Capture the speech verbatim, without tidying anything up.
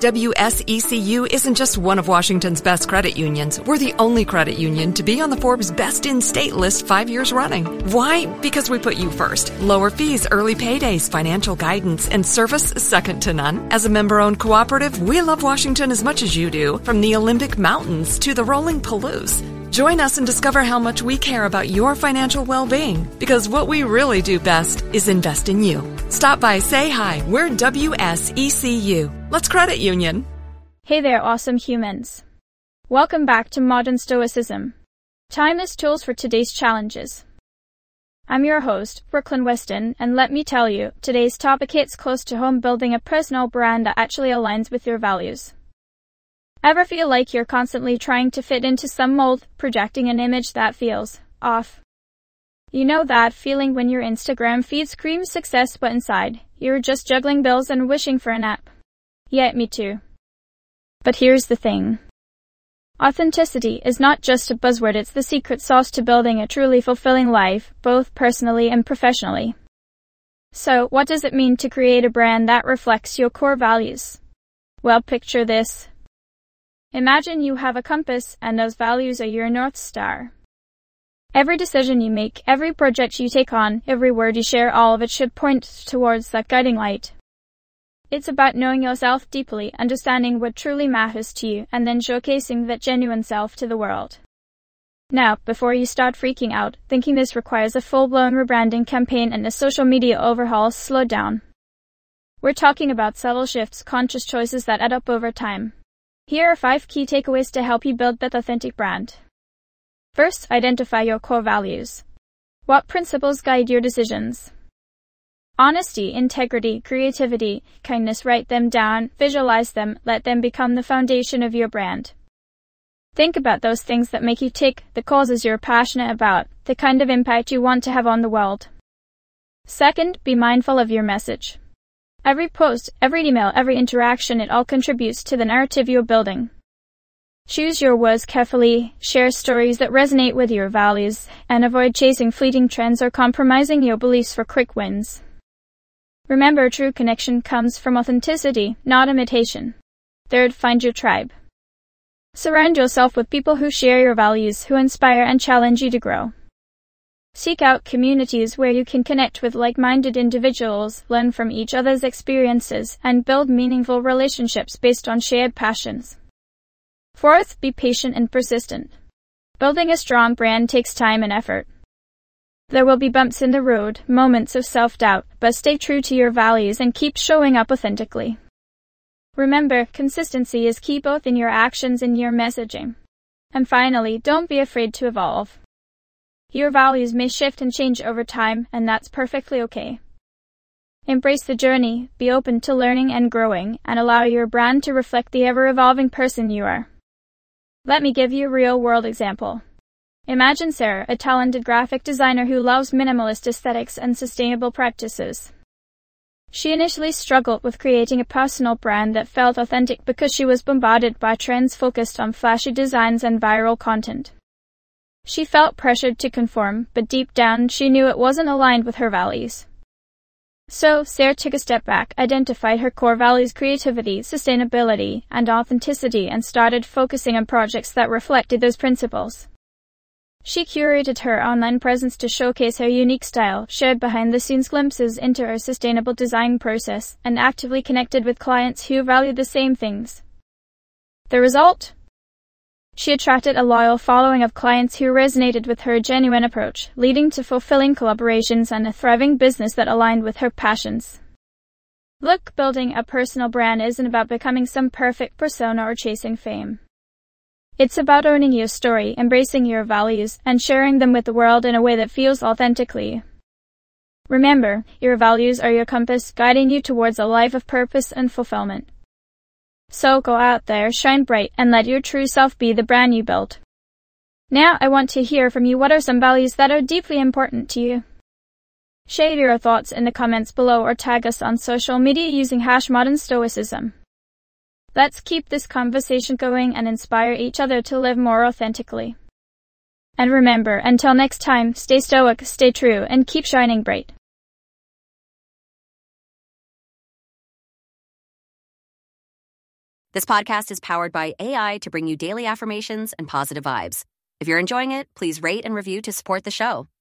W S E C U isn't just one of Washington's best credit unions. We're the only credit union to be on the Forbes Best in State list five years running. Why? Because we put you first. Lower fees, early paydays, financial guidance, and service second to none. As a member-owned cooperative, we love Washington as much as you do, from the Olympic Mountains to the rolling Palouse. Join us and discover how much we care about your financial well-being, because what we really do best is invest in you. Stop by, say hi. We're W S E C U. Let's credit union. Hey there, awesome humans. Welcome back to Modern Stoicism. Timeless tools for today's challenges. I'm your host, Brooklyn Weston, and let me tell you, today's topic hits close to home: building a personal brand that actually aligns with your values. Ever feel like you're constantly trying to fit into some mold, projecting an image that feels off? You know that feeling when your Instagram feed screams success, but inside, you're just juggling bills and wishing for a nap? Yeah, me too. But here's the thing. Authenticity is not just a buzzword, it's the secret sauce to building a truly fulfilling life, both personally and professionally. So, what does it mean to create a brand that reflects your core values? Well, picture this. Imagine you have a compass, and those values are your North Star. Every decision you make, every project you take on, every word you share, all of it should point towards that guiding light. It's about knowing yourself deeply, understanding what truly matters to you, and then showcasing that genuine self to the world. Now, before you start freaking out, thinking this requires a full-blown rebranding campaign and a social media overhaul, slow down. We're talking about subtle shifts, conscious choices that add up over time. Here are five key takeaways to help you build that authentic brand. First, identify your core values. What principles guide your decisions? Honesty, integrity, creativity, kindness. Write them down, visualize them, let them become the foundation of your brand. Think about those things that make you tick, the causes you're passionate about, the kind of impact you want to have on the world. Second, be mindful of your message. Every post, every email, every interaction, it all contributes to the narrative you're building. Choose your words carefully, share stories that resonate with your values, and avoid chasing fleeting trends or compromising your beliefs for quick wins. Remember, true connection comes from authenticity, not imitation. Third, find your tribe. Surround yourself with people who share your values, who inspire and challenge you to grow. Seek out communities where you can connect with like-minded individuals, learn from each other's experiences, and build meaningful relationships based on shared passions. Fourth, be patient and persistent. Building a strong brand takes time and effort. There will be bumps in the road, moments of self-doubt, but stay true to your values and keep showing up authentically. Remember, consistency is key both in your actions and your messaging. And finally, don't be afraid to evolve. Your values may shift and change over time, and that's perfectly okay. Embrace the journey, be open to learning and growing, and allow your brand to reflect the ever-evolving person you are. Let me give you a real-world example. Imagine Sarah, a talented graphic designer who loves minimalist aesthetics and sustainable practices. She initially struggled with creating a personal brand that felt authentic because she was bombarded by trends focused on flashy designs and viral content. She felt pressured to conform, but deep down she knew it wasn't aligned with her values. So, Sarah took a step back, identified her core values: creativity, sustainability, and authenticity, and started focusing on projects that reflected those principles. She curated her online presence to showcase her unique style, shared behind-the-scenes glimpses into her sustainable design process, and actively connected with clients who valued the same things. The result? She attracted a loyal following of clients who resonated with her genuine approach, leading to fulfilling collaborations and a thriving business that aligned with her passions. Look, building a personal brand isn't about becoming some perfect persona or chasing fame. It's about owning your story, embracing your values, and sharing them with the world in a way that feels authentically. Remember, your values are your compass, guiding you towards a life of purpose and fulfillment. So go out there, shine bright, and let your true self be the brand you build. Now I want to hear from you. What are some values that are deeply important to you? Share your thoughts in the comments below or tag us on social media using hash Modern Stoicism. Let's keep this conversation going and inspire each other to live more authentically. And remember, until next time, stay stoic, stay true, and keep shining bright. This podcast is powered by A I to bring you daily affirmations and positive vibes. If you're enjoying it, please rate and review to support the show.